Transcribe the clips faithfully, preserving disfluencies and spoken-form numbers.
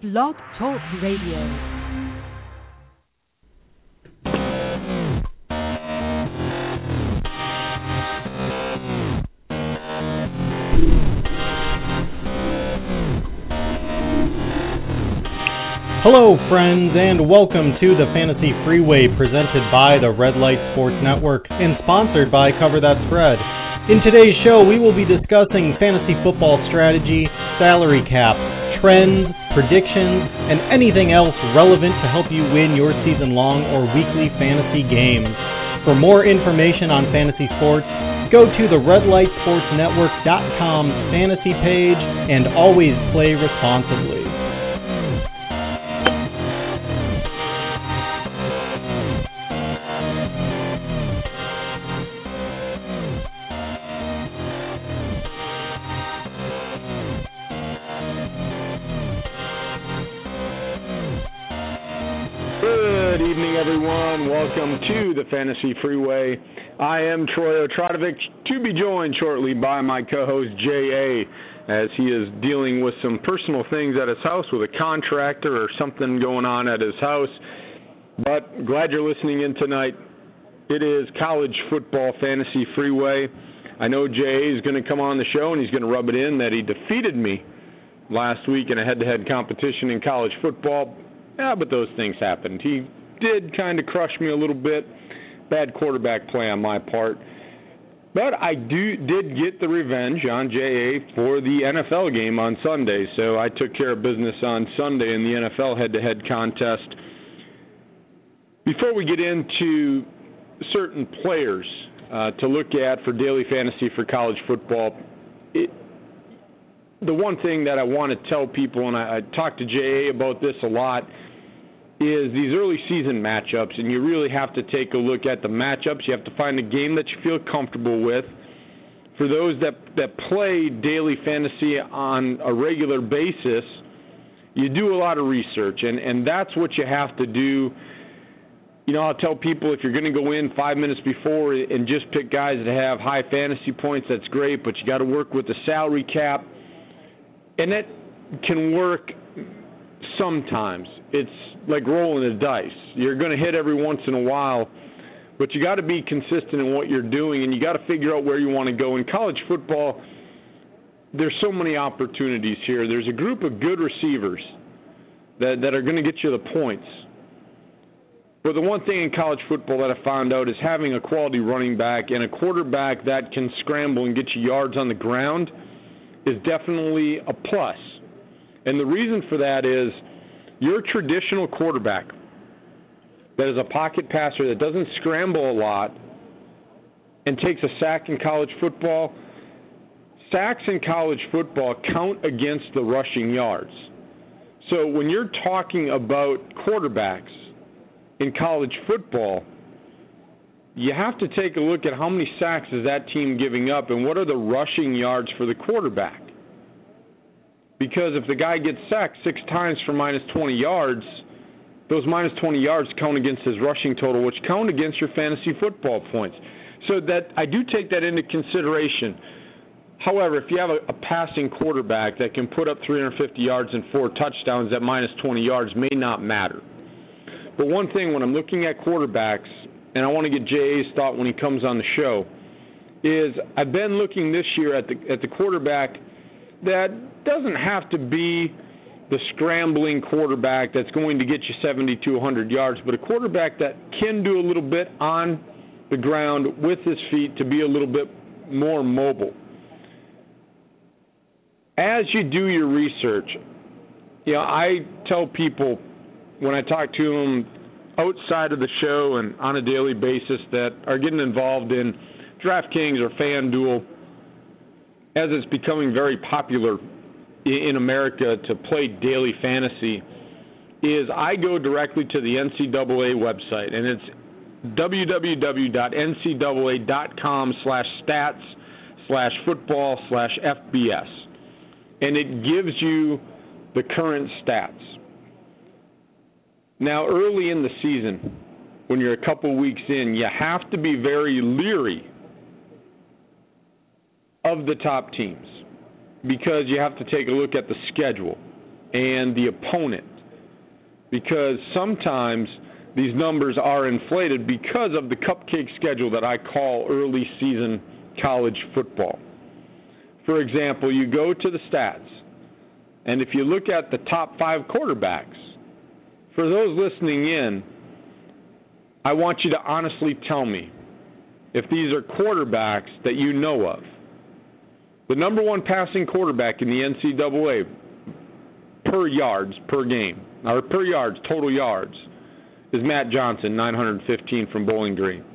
Blog Talk Radio. Hello, friends, and welcome to the Fantasy Freeway presented by the Red Light Sports Network and sponsored by Cover That Spread. In today's show, we will be discussing fantasy football strategy, salary cap, trends, predictions, and anything else relevant to help you win your season-long or weekly fantasy games. For more information on fantasy sports, go to the red light sports network dot com fantasy page and always play responsibly. Welcome to the Fantasy Freeway. I am Troy Otradovic, to be joined shortly by my co-host J A, as he is dealing with some personal things at his house with a contractor or something going on at his house. But glad you're listening in tonight. It is College Football Fantasy Freeway. I know J A is going to come on the show and he's going to rub it in that he defeated me last week in a head-to-head competition in college football. Yeah, but those things happened. He did kind of crush me a little bit. Bad quarterback play on my part. But I do did get the revenge on J A for the N F L game on Sunday. So I took care of business on Sunday in the N F L head-to-head contest. Before we get into certain players uh, to look at for daily fantasy for college football, it, the one thing that I want to tell people, and I, I talk to J A about this a lot, is these early season matchups, and you really have to take a look at the matchups. You have to find a game that you feel comfortable with. For those that, that play daily fantasy on a regular basis, you do a lot of research, and, and that's what you have to do. You know, I'll tell people if you're going to go in five minutes before and just pick guys that have high fantasy points, that's great, but you got to work with the salary cap, and that can work sometimes. It's like rolling the dice. You're going to hit every once in a while, but you got to be consistent in what you're doing, and you got to figure out where you want to go. In college football, there's so many opportunities here. There's a group of good receivers that, that are going to get you the points. But the one thing in college football that I found out is having a quality running back and a quarterback that can scramble and get you yards on the ground is definitely a plus. And the reason for that is your traditional quarterback that is a pocket passer that doesn't scramble a lot and takes a sack in college football, sacks in college football count against the rushing yards. So when you're talking about quarterbacks in college football, you have to take a look at how many sacks is that team giving up and what are the rushing yards for the quarterback. Because if the guy gets sacked six times for minus twenty yards, those minus twenty yards count against his rushing total, which count against your fantasy football points. So that I do take that into consideration. However, if you have a, a passing quarterback that can put up three hundred fifty yards and four touchdowns at minus twenty yards may not matter. But one thing when I'm looking at quarterbacks, and I want to get J A's thought when he comes on the show, is I've been looking this year at the at the quarterback that doesn't have to be the scrambling quarterback that's going to get you seventy to one hundred yards, but a quarterback that can do a little bit on the ground with his feet to be a little bit more mobile. As you do your research, you know, I tell people when I talk to them outside of the show and on a daily basis that are getting involved in DraftKings or FanDuel, as it's becoming very popular in America to play daily fantasy, is I go directly to the N C double A website, and it's w w w dot n c double a dot com slash stats slash football slash F B S. And it gives you the current stats. Now, early in the season, when you're a couple weeks in, you have to be very leery of the top teams because you have to take a look at the schedule. and the opponent, because sometimes these numbers are inflated because of the cupcake schedule that I call early season college football. For example, you go to the stats, and if you look at the top five quarterbacks, for those listening in, I want you to honestly tell me if these are quarterbacks that you know of. The number one passing quarterback in the N C double A per yards per game, or per yards, total yards, is Matt Johnson, nine hundred fifteen from Bowling Green.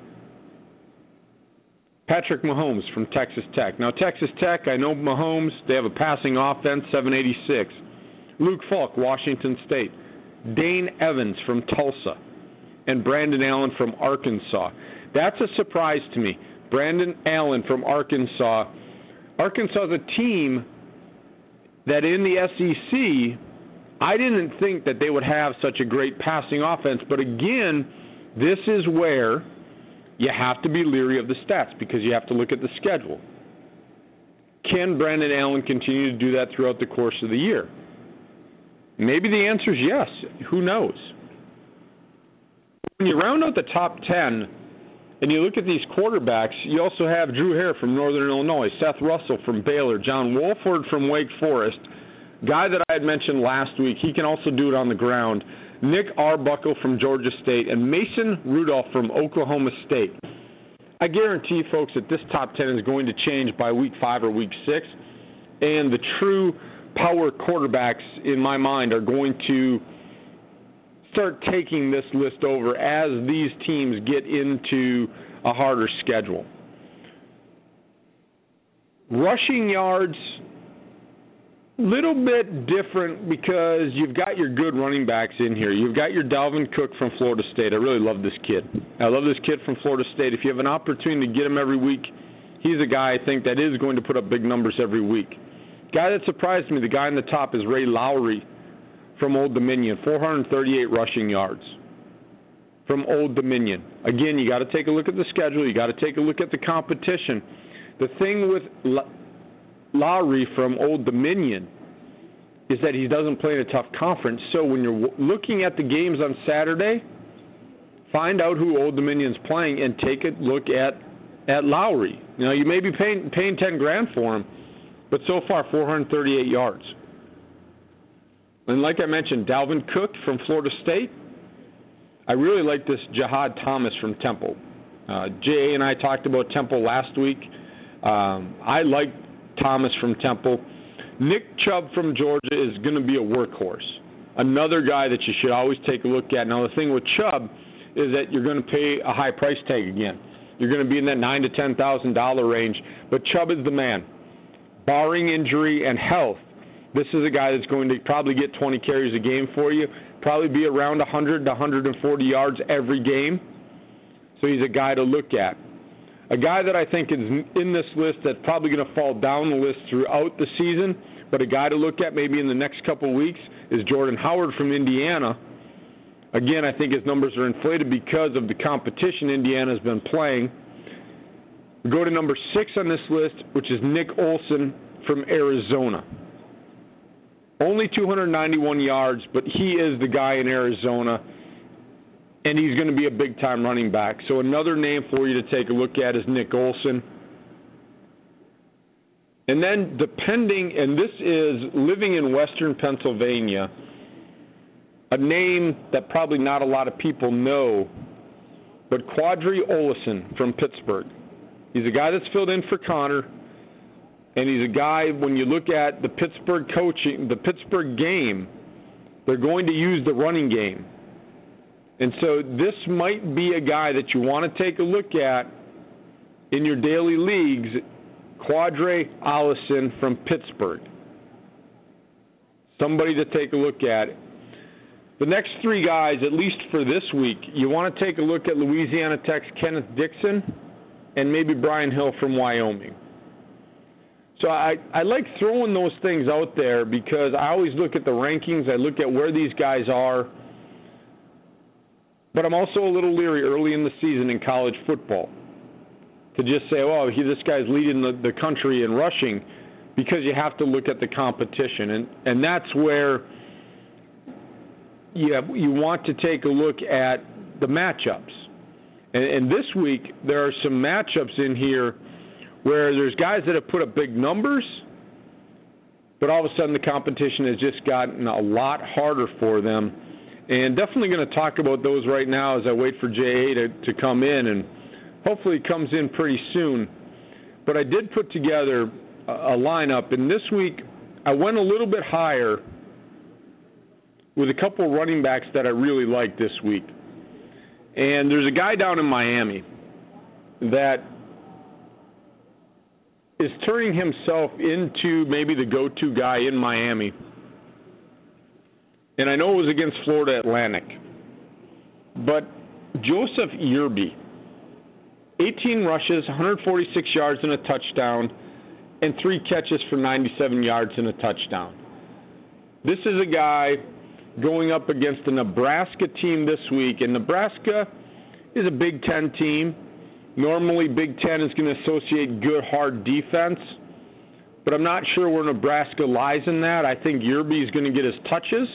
Patrick Mahomes from Texas Tech. Now, Texas Tech, I know Mahomes, they have a passing offense, seven eighty-six. Luke Falk, Washington State. Dane Evans from Tulsa. And Brandon Allen from Arkansas. That's a surprise to me. Brandon Allen from Arkansas. Arkansas is a team that in the S E C, I didn't think that they would have such a great passing offense. But again, this is where you have to be leery of the stats because you have to look at the schedule. Can Brandon Allen continue to do that throughout the course of the year? Maybe the answer is yes. Who knows? When you round out the top ten and you look at these quarterbacks, you also have Drew Hare from Northern Illinois, Seth Russell from Baylor, John Wolford from Wake Forest, guy that I had mentioned last week. He can also do it on the ground. Nick Arbuckle from Georgia State, and Mason Rudolph from Oklahoma State. I guarantee, folks, that this top ten is going to change by week five or week six, and the true power quarterbacks, in my mind, are going to start taking this list over as these teams get into a harder schedule. Rushing yards, little bit different because you've got your good running backs in here. You've got your Dalvin Cook from Florida State. I really love this kid. I love this kid from Florida State. If you have an opportunity to get him every week, he's a guy I think that is going to put up big numbers every week. Guy that surprised me, the guy on the top is Ray Lowry from Old Dominion, four hundred thirty-eight rushing yards from Old Dominion. Again, you got to take a look at the schedule. You got to take a look at the competition. The thing with L- Lowry from Old Dominion is that he doesn't play in a tough conference. So when you're w- looking at the games on Saturday, find out who Old Dominion's playing and take a look at, at Lowry. You know, you may be paying, paying ten grand for him, but so far four hundred thirty-eight yards. And like I mentioned, Dalvin Cook from Florida State. I really like this Jahad Thomas from Temple. Uh, J A and I talked about Temple last week. Um, I like Thomas from Temple. Nick Chubb from Georgia is going to be a workhorse. Another guy that you should always take a look at. Now, the thing with Chubb is that you're going to pay a high price tag again. You're going to be in that nine thousand to ten thousand dollars range. But Chubb is the man. Barring injury and health, this is a guy that's going to probably get twenty carries a game for you, probably be around one hundred to one hundred forty yards every game. So he's a guy to look at. A guy that I think is in this list that's probably going to fall down the list throughout the season, but a guy to look at maybe in the next couple of weeks is Jordan Howard from Indiana. Again, I think his numbers are inflated because of the competition Indiana's been playing. We go to number six on this list, which is Nick Olson from Arizona. Only two hundred ninety-one yards, but he is the guy in Arizona, and he's going to be a big-time running back. So another name for you to take a look at is Nick Olson. And then depending, and this is living in western Pennsylvania, a name that probably not a lot of people know, but Quadri Olison from Pittsburgh. He's a guy that's filled in for Connor, and he's a guy, when you look at the Pittsburgh coaching, the Pittsburgh game, they're going to use the running game. And so this might be a guy that you want to take a look at in your daily leagues, Quadri Olison from Pittsburgh. Somebody to take a look at. The next three guys, at least for this week, you want to take a look at Louisiana Tech's Kenneth Dixon and maybe Brian Hill from Wyoming. So I, I like throwing those things out there because I always look at the rankings. I look at where these guys are. But I'm also a little leery early in the season in college football to just say, oh, he, this guy's leading the, the country in rushing, because you have to look at the competition. And, and that's where you, have, you want to take a look at the matchups. And, and this week, there are some matchups in here where there's guys that have put up big numbers, but all of a sudden the competition has just gotten a lot harder for them. And definitely going to talk about those right now as I wait for J A to, to come in, and hopefully he comes in pretty soon. But I did put together a, a lineup, and this week I went a little bit higher with a couple running backs that I really like this week. And there's a guy down in Miami that is turning himself into maybe the go-to guy in Miami. And I know it was against Florida Atlantic. But Joseph Yearby, eighteen rushes, one hundred forty-six yards and a touchdown, and three catches for ninety-seven yards and a touchdown. This is a guy going up against the Nebraska team this week, and Nebraska is a Big Ten team. Normally, Big Ten is going to associate good, hard defense, but I'm not sure where Nebraska lies in that. I think Yearby is going to get his touches.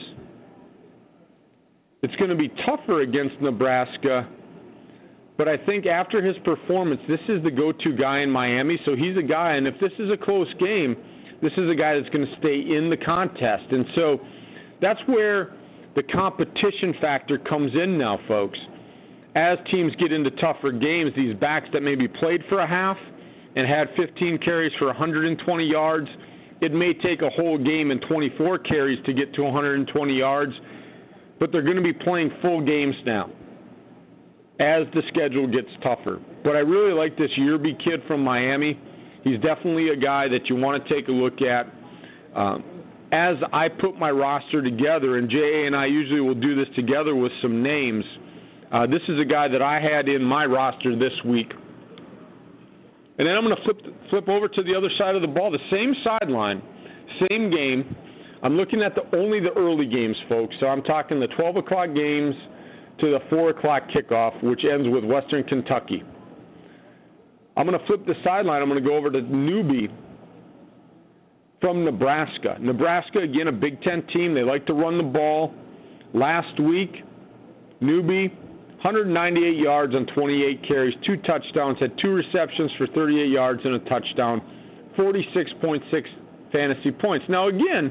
It's going to be tougher against Nebraska, but I think after his performance, this is the go-to guy in Miami, so he's a guy, and if this is a close game, this is a guy that's going to stay in the contest. And so that's where the competition factor comes in now, folks. As teams get into tougher games, these backs that maybe played for a half and had fifteen carries for one hundred twenty yards, it may take a whole game and twenty-four carries to get to one hundred twenty yards, but they're going to be playing full games now as the schedule gets tougher. But I really like this Yearby kid from Miami. He's definitely a guy that you want to take a look at. Um, as I put my roster together, and J A and I usually will do this together with some names, uh, this is a guy that I had in my roster this week. And then I'm going to flip flip over to the other side of the ball, the same sideline, same game. I'm looking at the only the early games, folks. So I'm talking the twelve o'clock games to the four o'clock kickoff, which ends with Western Kentucky. I'm going to flip the sideline. I'm going to go over to Newby from Nebraska. Nebraska, again, a Big Ten team. They like to run the ball. Last week, Newby, one hundred ninety-eight yards on twenty-eight carries, two touchdowns, had two receptions for thirty-eight yards and a touchdown, forty-six point six fantasy points. Now, again,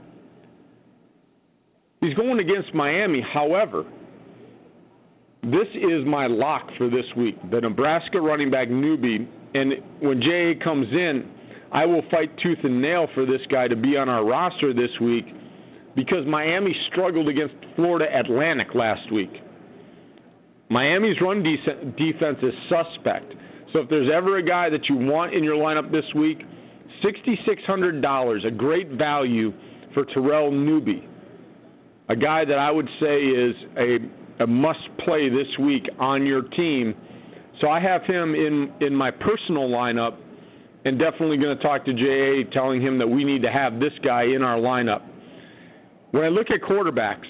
he's going against Miami. However, this is my lock for this week, the Nebraska running back Newby. And when J A comes in, I will fight tooth and nail for this guy to be on our roster this week because Miami struggled against Florida Atlantic last week. Miami's run de- defense is suspect. So if there's ever a guy that you want in your lineup this week, six thousand six hundred dollars, a great value for Terrell Newby, a guy that I would say is a, a must-play this week on your team. So I have him in, in my personal lineup, and definitely going to talk to J A, telling him that we need to have this guy in our lineup. When I look at quarterbacks,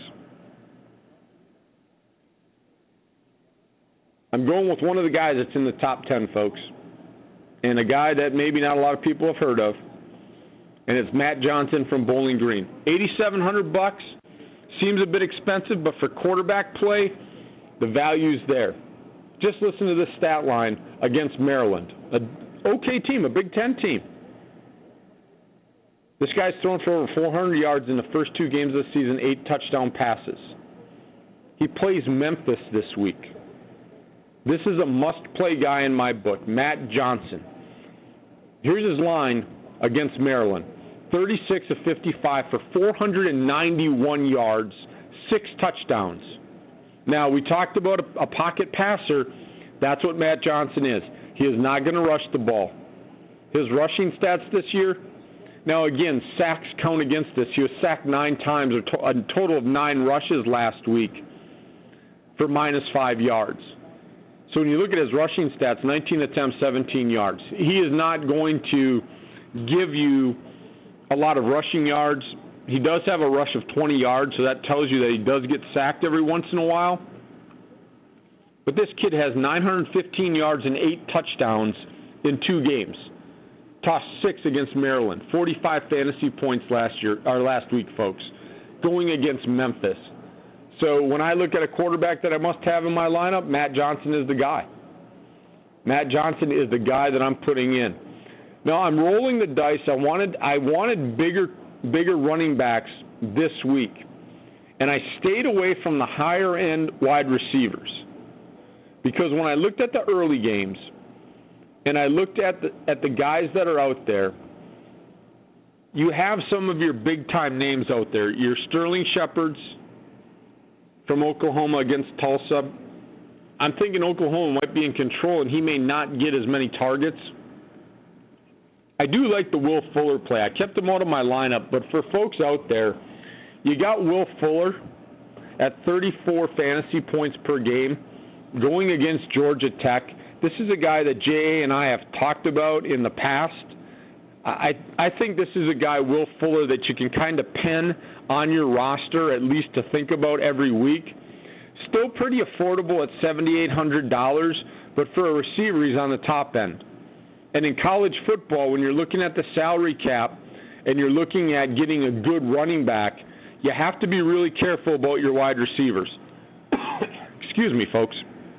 I'm going with one of the guys that's in the top ten, folks, and a guy that maybe not a lot of people have heard of, and it's Matt Johnson from Bowling Green. eighty-seven hundred bucks seems a bit expensive, but for quarterback play, the value's there. Just listen to this stat line against Maryland, an okay team, a Big Ten team. This guy's thrown for over four hundred yards in the first two games of the season, eight touchdown passes. He plays Memphis this week. This is a must-play guy in my book, Matt Johnson. Here's his line against Maryland. thirty-six of fifty-five for four hundred ninety-one yards, six touchdowns. Now, we talked about a, a pocket passer. That's what Matt Johnson is. He is not going to rush the ball. His rushing stats this year, now again, sacks count against this. He was sacked nine times, or to, a total of nine rushes last week for minus five yards. So when you look at his rushing stats, nineteen attempts, seventeen yards. He is not going to give you a lot of rushing yards. He does have a rush of twenty yards, so that tells you that he does get sacked every once in a while. But this kid has nine hundred fifteen yards and eight touchdowns in two games. Tossed six against Maryland, forty-five fantasy points last year or last week, folks. Going against Memphis. So when I look at a quarterback that I must have in my lineup, Matt Johnson is the guy. Matt Johnson is the guy that I'm putting in. Now I'm rolling the dice. I wanted I wanted bigger bigger running backs this week, and I stayed away from the higher end wide receivers because when I looked at the early games and I looked at the at the guys that are out there, you have some of your big time names out there. Your Sterling Shepherds from Oklahoma against Tulsa. I'm thinking Oklahoma might be in control and he may not get as many targets. I do like the Will Fuller play. I kept him out of my lineup, but for folks out there, you got Will Fuller at thirty-four fantasy points per game going against Georgia Tech. This is a guy that J A and I have talked about in the past. I I think this is a guy, Will Fuller, that you can kind of pen on your roster, at least to think about every week. Still pretty affordable at seven thousand eight hundred dollars, but for a receiver, he's on the top end. And in college football, when you're looking at the salary cap and you're looking at getting a good running back, you have to be really careful about your wide receivers. Excuse me, folks.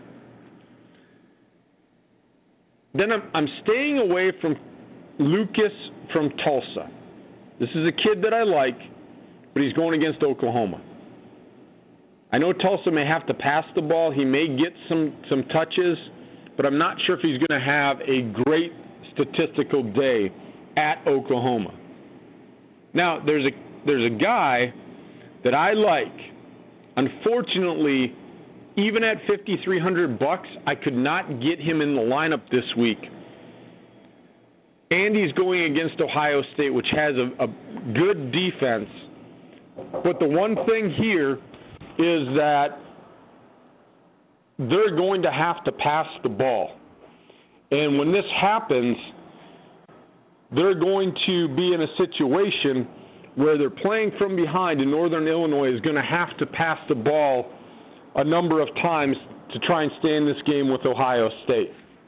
Then I'm, I'm staying away from Lucas from Tulsa. This is a kid that I like, but he's going against Oklahoma. I know Tulsa may have to pass the ball. He may get some, some touches, but I'm not sure if he's going to have a great statistical day at Oklahoma. Now, there's a there's a guy that I like. Unfortunately, even at fifty-three hundred bucks, I could not get him in the lineup this week. And he's going against Ohio State, which has a, a good defense. But the one thing here is that they're going to have to pass the ball. And when this happens, they're going to be in a situation where they're playing from behind, and Northern Illinois is going to have to pass the ball a number of times to try and stay in this game with Ohio State.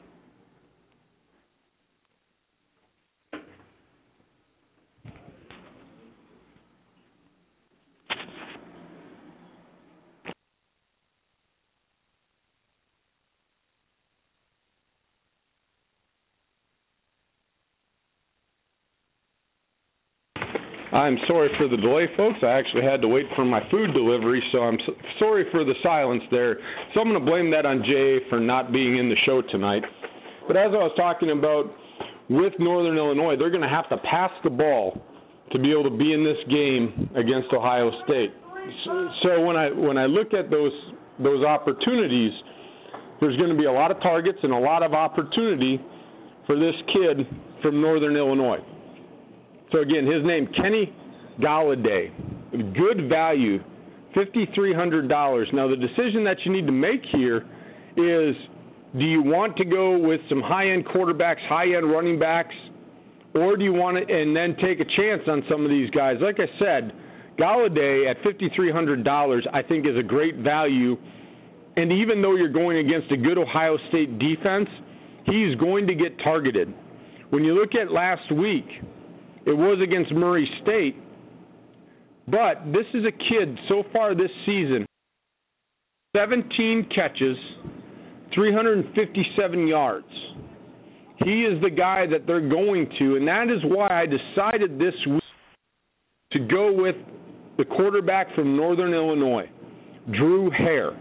I'm sorry for the delay, folks. I actually had to wait for my food delivery, so I'm so sorry for the silence there. So I'm going to blame that on Jay for not being in the show tonight. But as I was talking about with Northern Illinois, they're going to have to pass the ball to be able to be in this game against Ohio State. So, so when I when I look at those those opportunities, there's going to be a lot of targets and a lot of opportunity for this kid from Northern Illinois. So, again, his name, Kenny Galladay. Good value, five thousand three hundred dollars. Now, the decision that you need to make here is, do you want to go with some high-end quarterbacks, high-end running backs, or do you want to and then take a chance on some of these guys? Like I said, Galladay at five thousand three hundred dollars I think is a great value. And even though you're going against a good Ohio State defense, he's going to get targeted. When you look at last week, it was against Murray State, but this is a kid so far this season, seventeen catches, three hundred fifty-seven yards. He is the guy that they're going to, and that is why I decided this week to go with the quarterback from Northern Illinois, Drew Hare.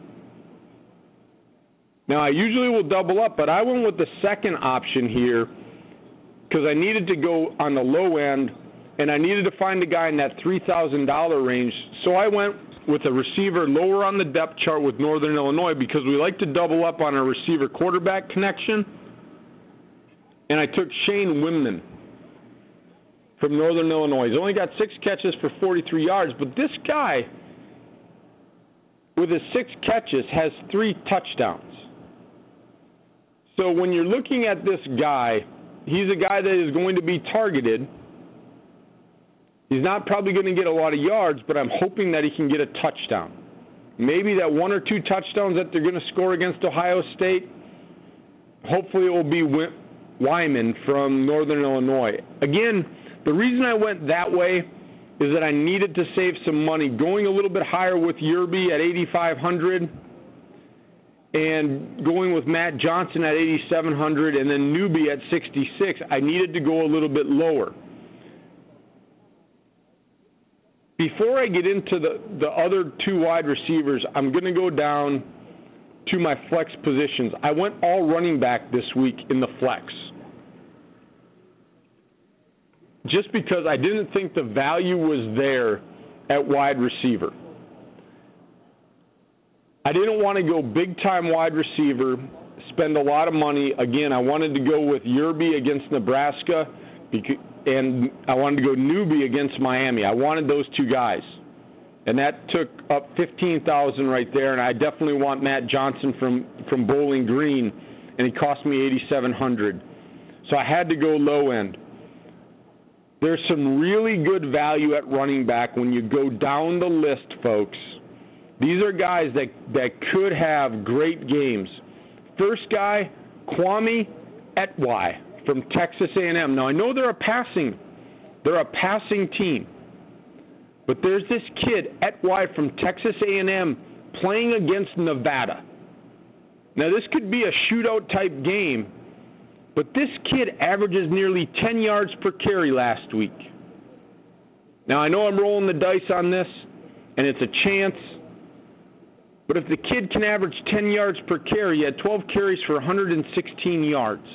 Now, I usually will double up, but I went with the second option here because I needed to go on the low end, and I needed to find a guy in that three thousand dollars range. So I went with a receiver lower on the depth chart with Northern Illinois because we like to double up on a receiver-quarterback connection. And I took Shane Wimman from Northern Illinois. He's only got six catches for forty-three yards, but this guy, with his six catches, has three touchdowns. So when you're looking at this guy, he's a guy that is going to be targeted. He's not probably going to get a lot of yards, but I'm hoping that he can get a touchdown. Maybe that one or two touchdowns that they're going to score against Ohio State, hopefully it will be Wyman from Northern Illinois. Again, the reason I went that way is that I needed to save some money. Going a little bit higher with Yerby at eighty-five hundred and going with Matt Johnson at eighty-seven hundred and then Newby at sixty-six, I needed to go a little bit lower. Before I get into the, the other two wide receivers, I'm going to go down to my flex positions. I went all running back this week in the flex, just because I didn't think the value was there at wide receiver. I didn't want to go big-time wide receiver, spend a lot of money. Again, I wanted to go with Yerby against Nebraska, and I wanted to go Newby against Miami. I wanted those two guys, and that took up fifteen thousand dollars right there, and I definitely want Matt Johnson from, from Bowling Green, and he cost me eighty-seven hundred dollars. So I had to go low end. There's some really good value at running back when you go down the list, folks. These are guys that, that could have great games. First guy, Kwame Etwai from Texas A and M. Now, I know they're a passing, they're a passing team, but there's this kid, Etwai from Texas A and M, playing against Nevada. Now, this could be a shootout-type game, but this kid averages nearly ten yards per carry last week. Now, I know I'm rolling the dice on this, and it's a chance, but if the kid can average ten yards per carry, he had twelve carries for one hundred sixteen yards.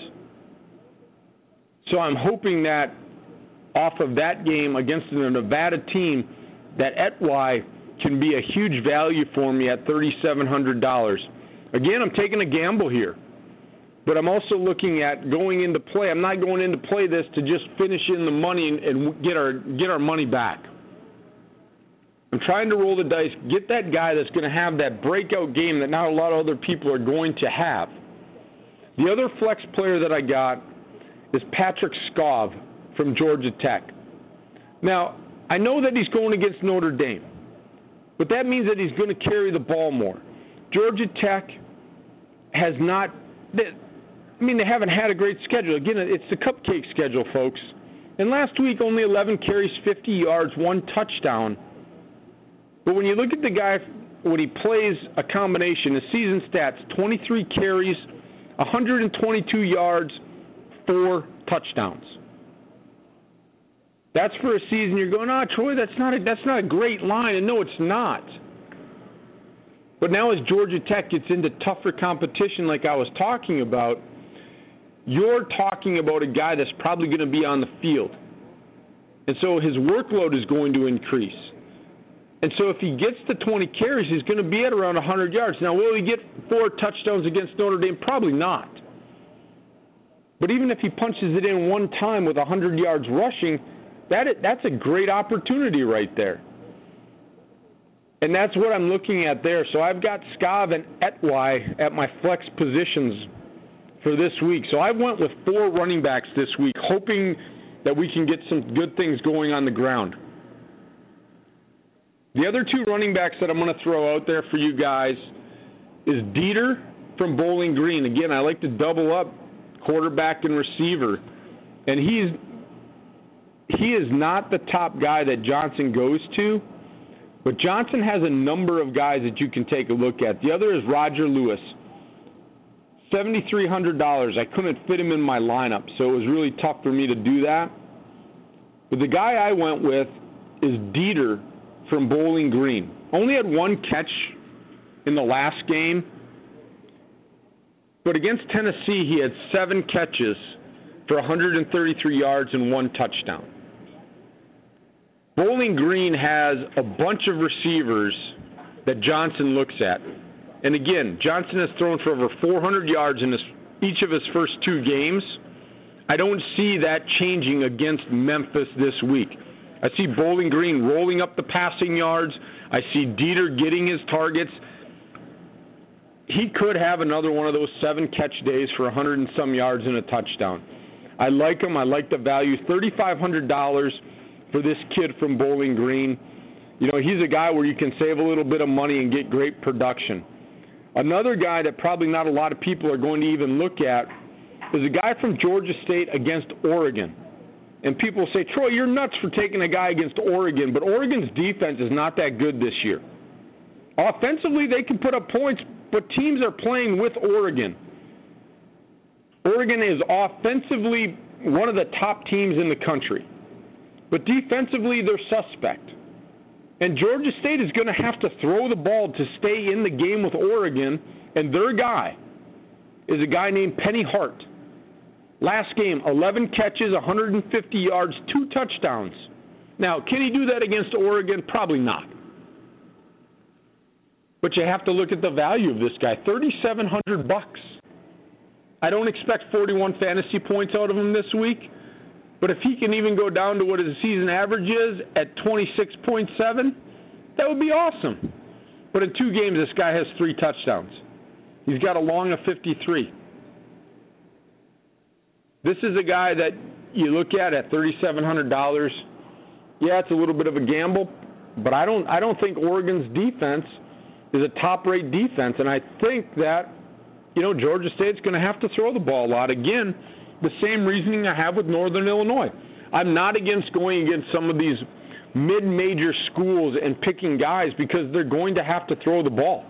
So I'm hoping that off of that game against the Nevada team, that Etwai can be a huge value for me at three thousand seven hundred dollars. Again, I'm taking a gamble here, but I'm also looking at going into play. I'm not going into play this to just finish in the money and, and get our get our money back. I'm trying to roll the dice, get that guy that's going to have that breakout game that not a lot of other people are going to have. The other flex player that I got is Patrick Skov from Georgia Tech. Now, I know that he's going against Notre Dame, but that means that he's going to carry the ball more. Georgia Tech has not, they, I mean, they haven't had a great schedule. Again, it's the cupcake schedule, folks. And last week, only eleven carries, fifty yards, one touchdown. But when you look at the guy, when he plays a combination, his season stats, twenty-three carries, one hundred twenty-two yards, four touchdowns. That's for a season you're going, ah, Troy, that's not a, that's not a great line. And no, it's not. But now as Georgia Tech gets into tougher competition like I was talking about, you're talking about a guy that's probably going to be on the field. And so his workload is going to increase. And so if he gets to twenty carries, he's going to be at around one hundred yards. Now, will he get four touchdowns against Notre Dame? Probably not. But even if he punches it in one time with one hundred yards rushing, that that's a great opportunity right there. And that's what I'm looking at there. So I've got Skov and Etwai at my flex positions for this week. So I went with four running backs this week, hoping that we can get some good things going on the ground. The other two running backs that I'm going to throw out there for you guys is Dieter from Bowling Green. Again, I like to double up quarterback and receiver. And he's he is not the top guy that Johnson goes to, but Johnson has a number of guys that you can take a look at. The other is Roger Lewis, seven thousand three hundred dollars. I couldn't fit him in my lineup, so it was really tough for me to do that. But the guy I went with is Dieter from Bowling Green. Only had one catch in the last game, but against Tennessee he had seven catches for one hundred thirty-three yards and one touchdown. Bowling Green has a bunch of receivers that Johnson looks at. And again, Johnson has thrown for over four hundred yards in his, each of his first two games. I don't see that changing against Memphis this week. I see Bowling Green rolling up the passing yards. I see Dieter getting his targets. He could have another one of those seven catch days for one hundred and some yards and a touchdown. I like him. I like the value. three thousand five hundred dollars for this kid from Bowling Green. You know, he's a guy where you can save a little bit of money and get great production. Another guy that probably not a lot of people are going to even look at is a guy from Georgia State against Oregon. And people say, Troy, you're nuts for taking a guy against Oregon, but Oregon's defense is not that good this year. Offensively, they can put up points, but teams are playing with Oregon. Oregon is offensively one of the top teams in the country, but defensively, they're suspect. And Georgia State is going to have to throw the ball to stay in the game with Oregon, and their guy is a guy named Penny Hart. Last game, eleven catches, one hundred fifty yards, two touchdowns. Now, can he do that against Oregon? Probably not. But you have to look at the value of this guy, thirty-seven hundred bucks. I don't expect forty-one fantasy points out of him this week, but if he can even go down to what his season average is at twenty-six point seven, that would be awesome. But in two games, this guy has three touchdowns. He's got a long of fifty-three. This is a guy that you look at at thirty-seven hundred dollars. Yeah, it's a little bit of a gamble, but I don't I don't think Oregon's defense is a top-rate defense, and I think that, you know, Georgia State's going to have to throw the ball a lot. Again, the same reasoning I have with Northern Illinois. I'm not against going against some of these mid-major schools and picking guys because they're going to have to throw the ball.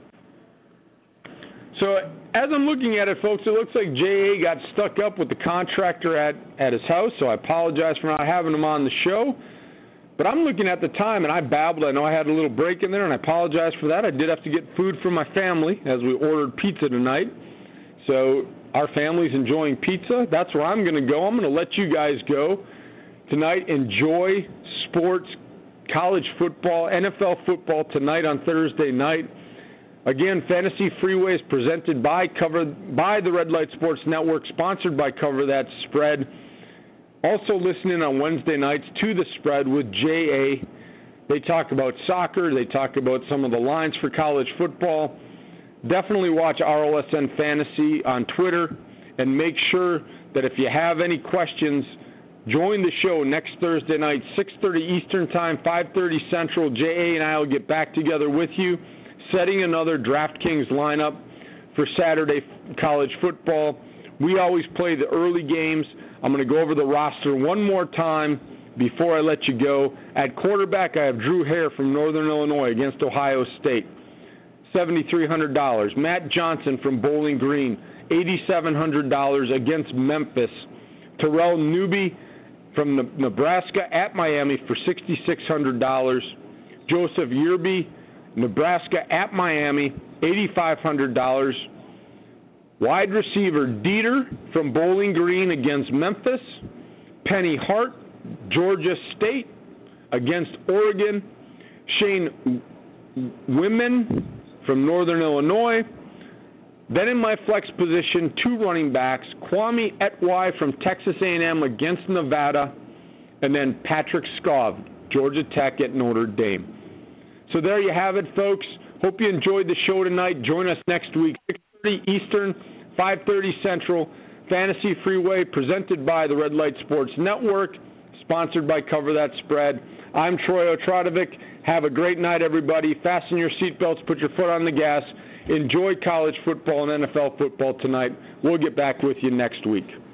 So as I'm looking at it, folks, it looks like J A got stuck up with the contractor at, at his house, so I apologize for not having him on the show. But I'm looking at the time, and I babbled. I know I had a little break in there, and I apologize for that. I did have to get food for my family as we ordered pizza tonight. So our family's enjoying pizza. That's where I'm going to go. I'm going to let you guys go tonight. Enjoy sports, college football, N F L football tonight on Thursday night. Again, Fantasy Freeway is presented by Cover by the Red Light Sports Network, sponsored by Cover That Spread. Also listening on Wednesday nights to The Spread with J A. They talk about soccer. They talk about some of the lines for college football. Definitely watch R O S N Fantasy on Twitter, and make sure that if you have any questions, join the show next Thursday night, six thirty Eastern Time, five thirty Central. J A and I will get back together with you, setting another DraftKings lineup for Saturday college football. We always play the early games. I'm going to go over the roster one more time before I let you go. At quarterback, I have Drew Hare from Northern Illinois against Ohio State, seven thousand three hundred dollars. Matt Johnson from Bowling Green, eight thousand seven hundred dollars against Memphis. Terrell Newby from Nebraska at Miami for six thousand six hundred dollars. Joseph Yerby, Nebraska at Miami, eight thousand five hundred dollars. Wide receiver Dieter from Bowling Green against Memphis. Penny Hart, Georgia State against Oregon. Shane Women from Northern Illinois. Then in my flex position, two running backs, Kwame Etwai from Texas A and M against Nevada, and then Patrick Skov, Georgia Tech at Notre Dame. So there you have it, folks. Hope you enjoyed the show tonight. Join us next week, six thirty Eastern, five thirty Central. Fantasy Freeway, presented by the Red Light Sports Network, sponsored by Cover That Spread. I'm Troy Otradovic. Have a great night, everybody. Fasten your seatbelts, put your foot on the gas. Enjoy college football and N F L football tonight. We'll get back with you next week.